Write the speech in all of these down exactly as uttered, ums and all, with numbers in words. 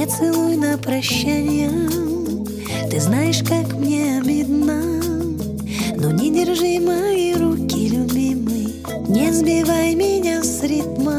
Не целуй на прощание, ты знаешь, как мне обидно. Но не держи мои руки, любимый, не сбивай меня с ритма.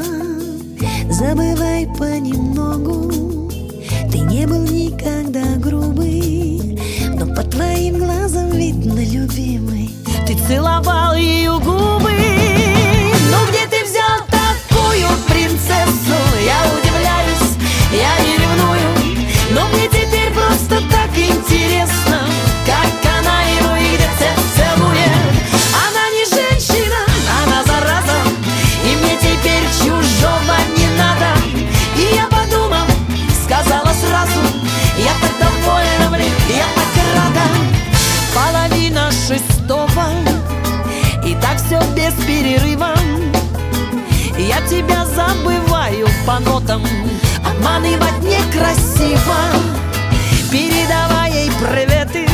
Забывай понемногу, ты не был никогда грубый, но по твоим глазам видно, любимый, ты целовал ее губы. Ну где ты взял такую принцессу? Я удивляюсь, я не ревную, но мне теперь просто так интересно, как она его и где целует. Она не женщина, она зараза, и мне теперь чужого не надо. И я, подумав, сказала сразу: я так довольна, блин, я так рада. Половина шестого, и так все без перерыва. Я тебя забываю по нотам, обманывать некрасиво. Передавай ей приветы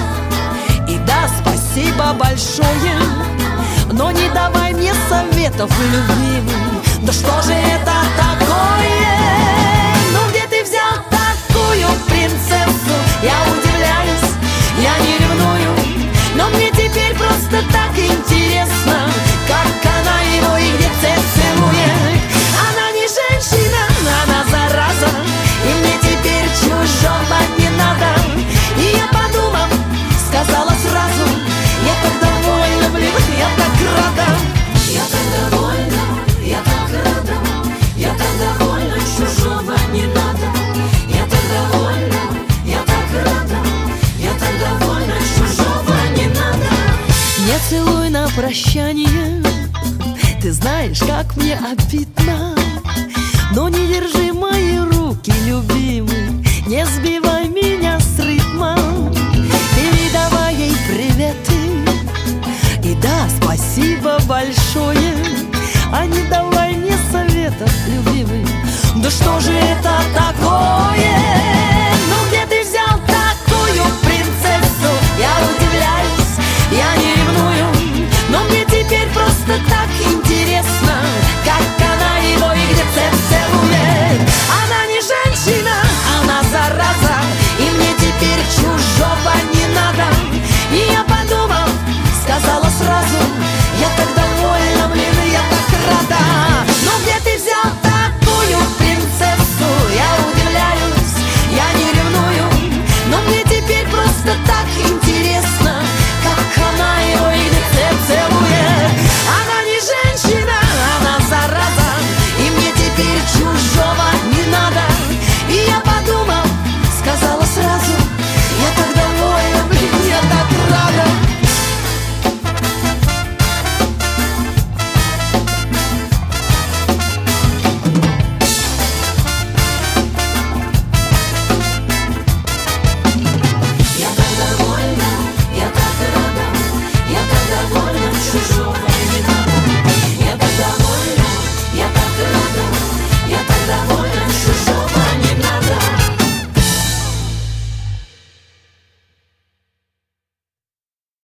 и да, спасибо большое, но не давай мне советов, любимый. Да что же это такое? Ну где ты взял такую принцессу? Я удивляюсь, я не ревную, но мне теперь просто так интересно, как она его и где целует. Она не женщина, она зараза, и мне теперь чужого не надо. И я, подумав, сказала сразу: я так довольна, блин, я так рада. Я так довольна, я так рада, я так довольна, чужого не надо. Я так довольна, я так рада, я так довольна, чужого не надо. Не целуй на прощание, ты знаешь, как мне обидно, но не держи мои руки, любимый, не сбивай меня с ритма. Передавай ей приветы и да, спасибо большое, а не давай мне советов, любимый. Да что же это такое?